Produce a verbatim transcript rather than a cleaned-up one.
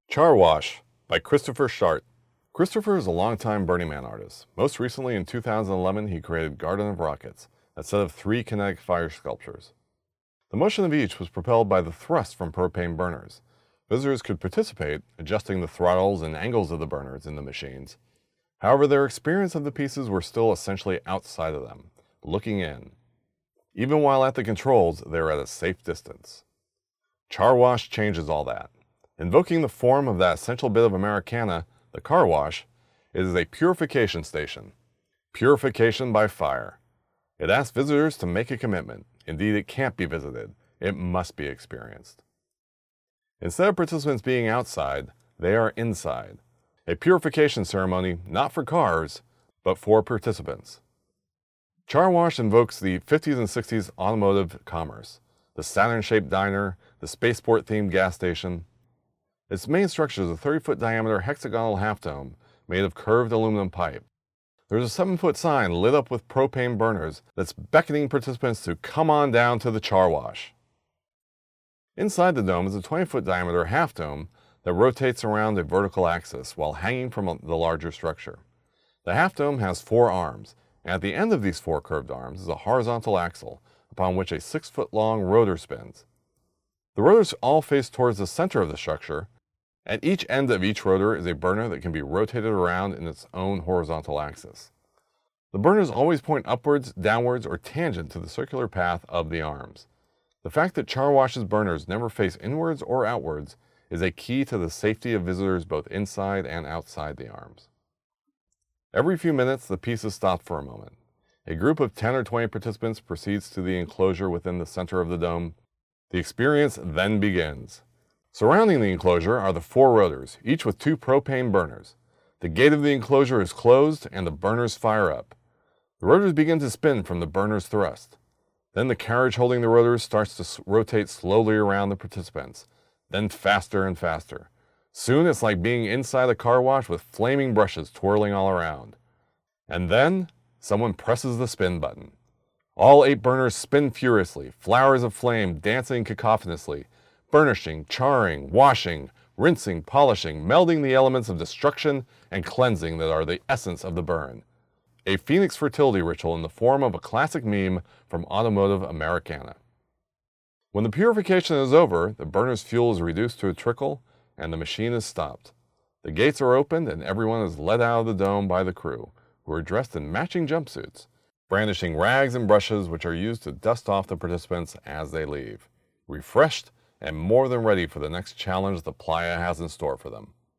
Char Wash by Christopher Shart. Christopher is a longtime Burning Man artist. Most recently, in two thousand eleven, he created Garden of Rockets, a set of three kinetic fire sculptures. The motion of each was propelled by the thrust from propane burners. Visitors could participate, adjusting the throttles and angles of the burners in the machines. However, their experience of the pieces were still essentially outside of them, looking in. Even while at the controls, they were at a safe distance. Char Wash changes all that. Invoking the form of that essential bit of Americana, the car wash, it is a purification station. Purification by fire. It asks visitors to make a commitment. Indeed, it can't be visited. It must be experienced. Instead of participants being outside, they are inside. A purification ceremony not for cars, but for participants. Char Wash invokes the fifties and sixties automotive commerce, the Saturn-shaped diner, the spaceport-themed gas station. Its main structure is a thirty-foot diameter hexagonal half-dome made of curved aluminum pipe. There's a seven-foot sign lit up with propane burners that's beckoning participants to come on down to the Char Wash. Inside the dome is a twenty-foot diameter half-dome that rotates around a vertical axis while hanging from the larger structure. The half-dome has four arms, and at the end of these four curved arms is a horizontal axle upon which a six-foot-long rotor spins. The rotors all face towards the center of the structure. At each end of each rotor is a burner that can be rotated around in its own horizontal axis. The burners always point upwards, downwards, or tangent to the circular path of the arms. The fact that Char Wash's burners never face inwards or outwards is a key to the safety of visitors both inside and outside the arms. Every few minutes, the pieces stop for a moment. A group of ten or twenty participants proceeds to the enclosure within the center of the dome. The experience then begins. Surrounding the enclosure are the four rotors, each with two propane burners. The gate of the enclosure is closed and the burners fire up. The rotors begin to spin from the burner's thrust. Then the carriage holding the rotors starts to s- rotate slowly around the participants, then faster and faster. Soon it's like being inside a car wash with flaming brushes twirling all around. And then someone presses the spin button. All eight burners spin furiously, flowers of flame dancing cacophonously, burnishing, charring, washing, rinsing, polishing, melding the elements of destruction and cleansing that are the essence of the burn. A phoenix fertility ritual in the form of a classic meme from automotive Americana. When the purification is over, the burner's fuel is reduced to a trickle and the machine is stopped. The gates are opened and everyone is led out of the dome by the crew, who are dressed in matching jumpsuits, brandishing rags and brushes which are used to dust off the participants as they leave, refreshed and more than ready for the next challenge the playa has in store for them.